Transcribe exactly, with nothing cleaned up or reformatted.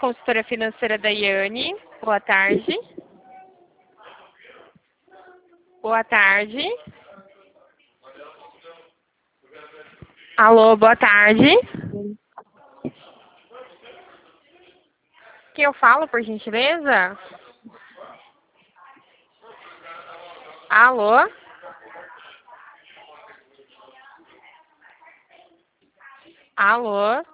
consultora financeira da Iane. Boa tarde. Boa tarde. Alô, boa tarde. Quem eu falo, por gentileza? Alô? Alô?